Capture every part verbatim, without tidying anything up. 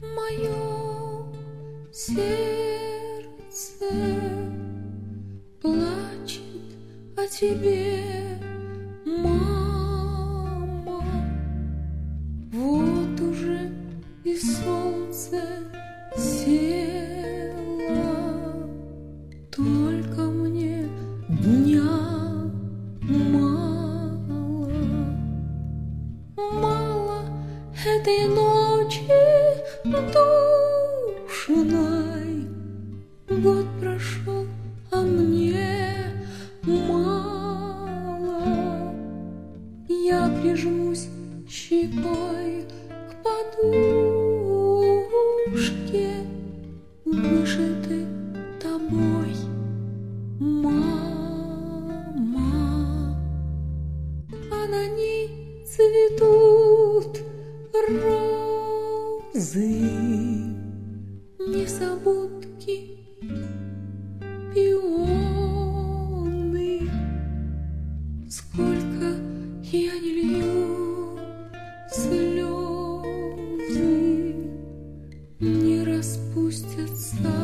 Мое сердце плачет о тебе, мама. Вот уже и солнце село, только мне дня мало. Мало этой ночи душной, год прошел, а мне мало. Я прижмусь щекой к подушке, вышитой тобой, мама. А на ней цветут розы, незабудки, пионы. Сколько я не лью слезы, не распустятся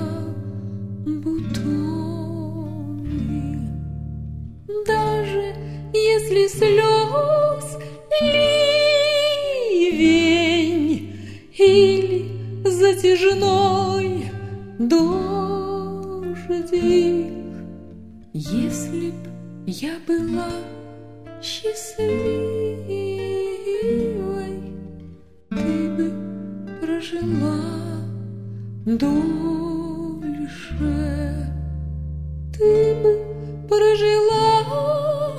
бутоны. Даже если слез ливень или затяжной дождик, если б я была счастливой, ты бы прожила дольше, ты бы прожила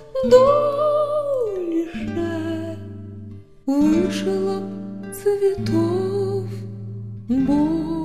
дольше, вышла б цветов больше.